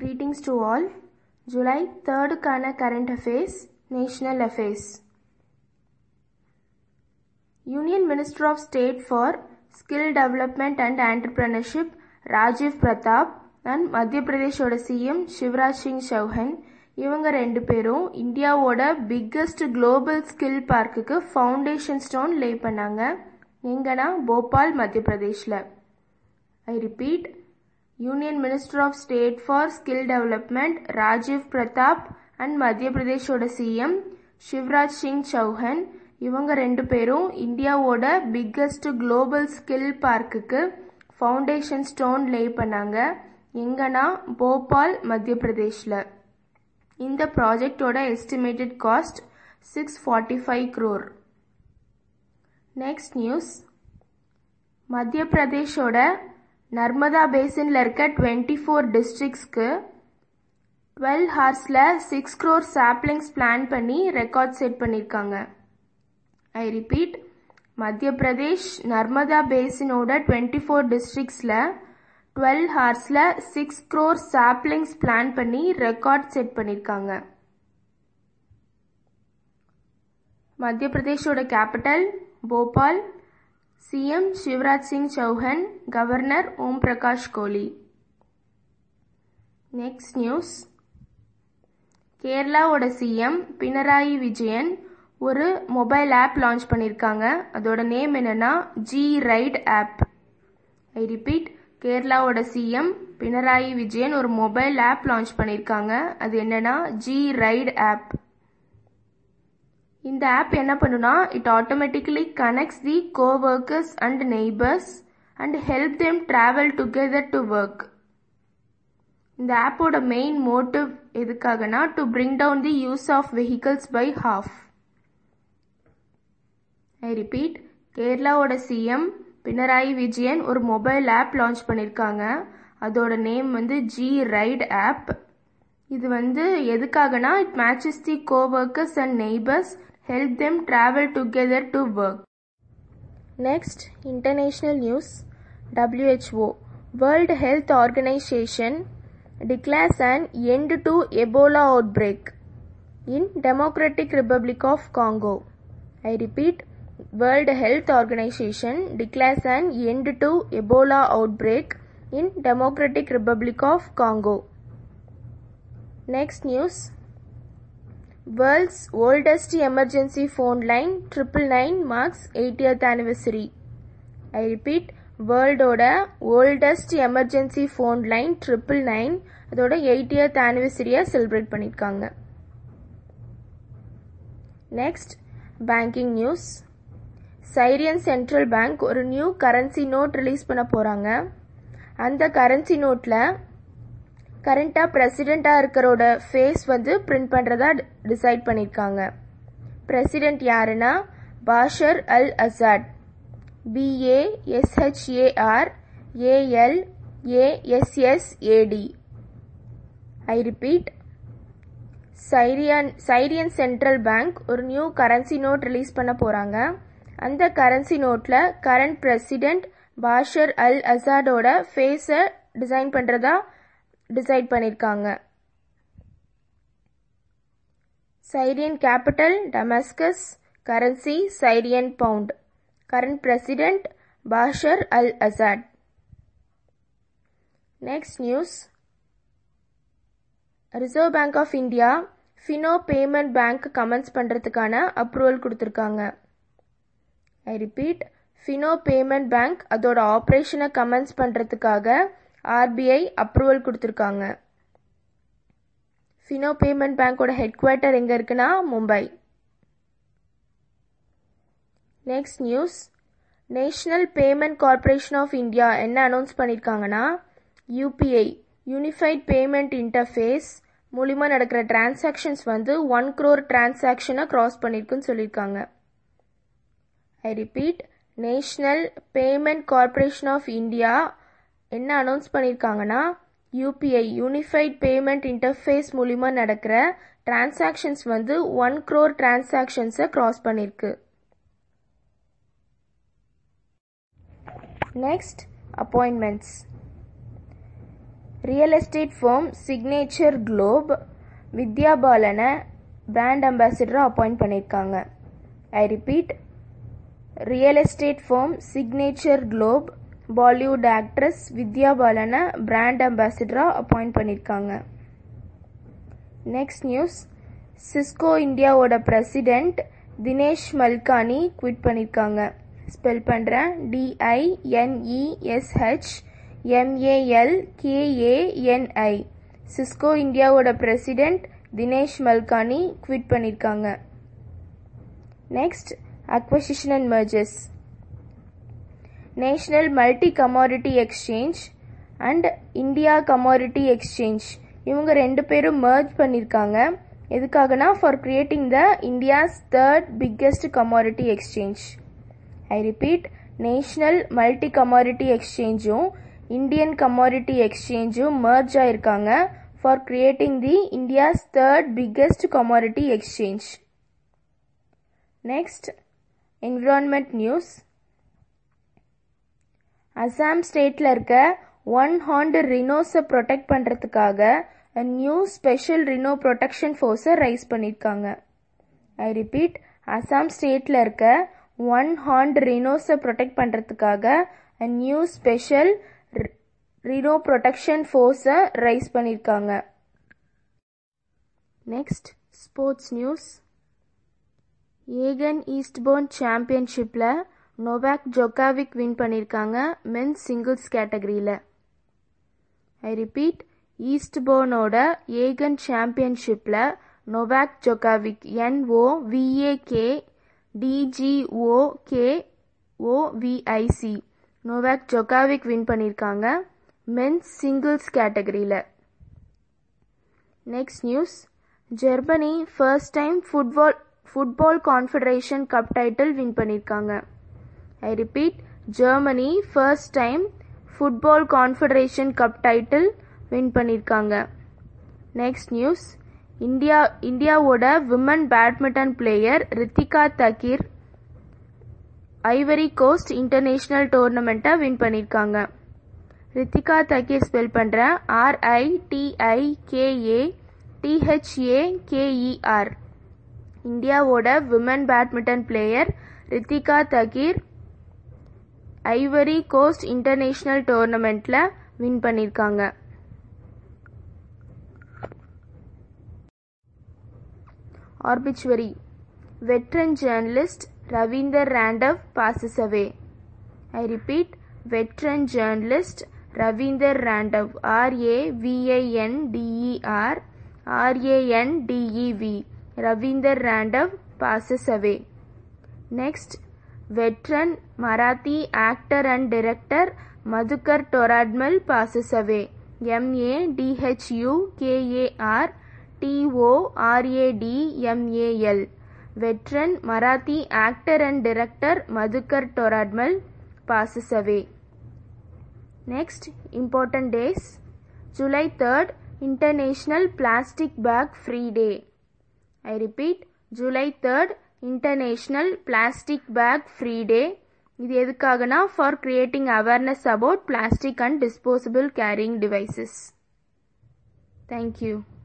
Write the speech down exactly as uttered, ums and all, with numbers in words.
Greetings to all. July third கான current affairs, national affairs. Union Minister of State for Skill Development and Entrepreneurship Rajiv Pratap and Madhya Pradeshோட C M Shivraj Singh Chauhan இவங்க ரெண்டு பேரும் இந்தியாவோட biggest global skill பார்க்குக்கு foundation stone lay பண்ணாங்க. எங்கன்னா போபால் மத்திய பிரதேஷில். I repeat, union minister of state for skill development Rajiv Pratap and Madhya பிரதேஷோட CM Shivraj Singh Chouhan இவங்க ரெண்டு பேரும் இந்தியாவோட பிக்கஸ்ட் குளோபல் ஸ்கில் பார்க்குக்கு ஃபவுண்டேஷன் ஸ்டோன் லே பண்ணாங்க. எங்கன்னா போபால் மத்திய பிரதேஷில். இந்த ப்ராஜெக்டோட estimated cost six forty five crore. Next news, Madhya பிரதேஷோட நர்மதா பேசின்ல இருக்க டுவெண்ட்டி ஃபோர் டிஸ்ட்ரிக்ட்ஸ்க்கு டுவெல் ஹார்ஸில் சிக்ஸ் க்ரோர் சாப்லிங்ஸ் பிளான் பண்ணி ரெக்கார்ட் செட் பண்ணியிருக்காங்க. ஐ ரிப்பீட், மத்திய பிரதேஷ் நர்மதா பேசினோட டுவெண்ட்டி ஃபோர் டிஸ்ட்ரிக்ட்ஸில் டுவெல் ஹார்ஸில் சிக்ஸ் க்ரோர் சாப்லிங்ஸ் பிளான் பண்ணி ரெக்கார்ட் செட் பண்ணியிருக்காங்க. மத்திய பிரதேஷோட capital Bhopal. CM Shivraj Singh Chouhan, governor Om Prakash Kohli. Next news, கேரளாவோட சிஎம் பினராயி விஜயன் ஒரு மொபைல் ஆப் லான்ச் பண்ணியிருக்காங்க. அதோட நேம் என்னன்னா G ride app. I repeat, கேரளாவோட சிஎம் பினராயி விஜயன் ஒரு மொபைல் ஆப் லான்ச் பண்ணியிருக்காங்க. அது என்னன்னா ஜி ரைட் ஆப். இந்த ஆப் என்ன பண்ணுனா, it automatically connects the coworkers and neighbours and help them travel together to work. இந்த ஆப்போட மெயின் மோட்டிவ் எதுக்காகனா, to bring down the use of vehicles by half. I repeat, கேரளாவோட CM Pinarayi Vijayan ஒரு mobile app launch பண்ணியிருக்காங்க. அதோட name வந்து G ride app. இது வந்து எதுக்காகனா, it matches the coworkers and neighbours, help them travel together to work. Next, international news. W H O World Health Organization declares an end to Ebola outbreak in Democratic Republic of Congo. I repeat, World Health Organization declares an end to Ebola outbreak in Democratic Republic of Congo. Next news, world's oldest emergency phone line triple nine marks eightieth anniversary. I repeat, world oda oldest emergency phone line triple nine அதோட eightieth anniversary celebrate பண்ணிருக்காங்க. Next, banking news. Syrian Central Bank ஒரு new currency note release பண்ண போகிறாங்க. அந்த currency நோட்டில் கரண்ட்டாக பிரசிடெண்ட்டாக இருக்கிறோட ஃபேஸ் வந்து பிரிண்ட் பண்ணுறதா டிசைட் பண்ணியிருக்காங்க. பிரசிடெண்ட் யாருன்னா Bashar al Assad. B A S H A R A L A S S A D. I repeat, Syrian Syrian central bank ஒரு நியூ கரன்சி நோட் ரிலீஸ் பண்ண போகிறாங்க. அந்த கரன்சி நோட்டில் கரண்ட் பிரசிடெண்ட் பாஷர் அல் அசாடோட ஃபேஸை டிசைன் பண்ணுறதா டிசைட் பண்ணியிருக்காங்க. Syrian capital Damascus. Currency Syrian pound. Current president Bashar al Assad. Next news, reserve bank of India Fino Payment Bank commence பண்ணுறதுக்கான approval கொடுத்துருக்காங்க. I repeat, Fino Payment Bank அதோட ஆப்ரேஷனை commence பண்ணுறதுக்காக RBI approval கொடுத்துருக்காங்க. ஃபினோ பேமெண்ட் பேங்கோட head quarter எங்கே இருக்குன்னா Mumbai. Next news, National Payment Corporation of India என்ன அனௌன்ஸ் பண்ணியிருக்காங்கன்னா, யூபிஐ யூனிஃபைட் பேமெண்ட் இன்டர்ஃபேஸ் மூலிமா நடக்கிற டிரான்சாக்ஷன்ஸ் வந்து ஒன் க்ரோர் டிரான்சாக்ஷனை கிராஸ் பண்ணியிருக்குன்னு சொல்லியிருக்காங்க. I repeat, National Payment Corporation of India என்ன அனௌன்ஸ் பண்ணியிருக்காங்கன்னா, யூபிஐ யூனிஃபைட் பேமெண்ட் இன்டர்ஃபேஸ் மூலிமா நடக்கிற டிரான்சாக்ஷன்ஸ் வந்து ஒன் க்ரோர் டிரான்சாக்ஷன்ஸை கிராஸ் பண்ணியிருக்கு. Next, appointments. Real estate firm signature Globe வித்யா பாலனை பிராண்ட் அம்பாசிடராக அப்பாயிண்ட் பண்ணியிருக்காங்க. I repeat, real estate firm signature Globe Bollywood actress Vidya Palanai brand அம்பாசிடராக appoint பண்ணியிருக்காங்க. Next news, Cisco இந்தியாவோட president Dinesh Malkani quit பண்ணியிருக்காங்க. Spell பண்ணுறேன், டிஐஎன்இஎஸ்ஹெச் எம்ஏஎல்கேஏஎன்ஐ. Cisco இந்தியாவோட president Dinesh Malkani quit பண்ணியிருக்காங்க. Next, acquisition and mergers. National Multi commodity exchange and India commodity exchange இவங்க ரெண்டு பேரும் merge பண்ணியிருக்காங்க. எதுக்காகனா for creating the India's third biggest commodity exchange. I repeat, National Multi Commodity எக்ஸ்சேஞ்சும் இந்தியன் கமாடிட்டி எக்ஸ்சேஞ்சும் merge ஆயிருக்காங்க for creating the India's third biggest commodity exchange. Next, environment news. Assam ஸ்டேட்ல இருக்க ஒன் ஹார்ன்டு ரினோஸை ப்ரொடெக்ட் பண்ணுறதுக்காக new special rhino protection ஃபோர்ஸை raise பண்ணியிருக்காங்க. I repeat, Assam ஸ்டேட்டில் இருக்க ஒன் ஹார்ன்டு ரினோஸை ப்ரொடெக்ட் பண்ணுறதுக்காக நியூ ஸ்பெஷல் ரினோ ப்ரொடெக்ஷன் ஃபோர்ஸை ரைஸ் பண்ணியிருக்காங்க. Next, sports news. Aegon ஈஸ்ட்போர்ன் சாம்பியன்ஷிப்பில் Novak Djokovic win பண்ணியிருக்காங்க மென்ஸ் சிங்கிள்ஸ் கேட்டகரியில். ஐ ரிப்பீட், ஈஸ்ட்போர்னோட ஏகன் சாம்பியன்ஷிப்பில் Novak Djokovic N O V A K D J O K O V I C Novak Djokovic win பண்ணியிருக்காங்க மென்ஸ் சிங்கிள்ஸ் கேட்டகரியில். Next news, Germany first time football football Confederation Cup title win பண்ணியிருக்காங்க. I repeat, Germany first time football Confederation Cup title win பண்ணியிருக்காங்க. Next news, India இந்தியாவோட women badminton player Ritika Thaker Ivory Coast international டோர்னமெண்ட்டை win பண்ணியிருக்காங்க. Ritika Thaker spell பண்ணுறேன், R I T I K A T H A K E R. இந்தியாவோட women badminton player Ritika Thaker Ivory Coast international டோர்னமெண்ட்ல win பண்ணியிருக்காங்க. Obituary. Veteran journalist Ravinder Randhawa passes away. I repeat, veteran journalist Ravinder Randev, R A V I N D E R R A N D E V, Ravinder Randev passes away. Next, veteran Marathi actor and director Madhukar Toradmal passes away. M A D H U K A R T O R A D M A L. Veteran Marathi actor and director Madhukar Toradmal passes away. Next, important days. July third, International Plastic Bag Free Day. I repeat, July third, International Plastic Bag Free Day. இது எதுக்காகனா for creating awareness about plastic and disposable carrying devices. Thank you.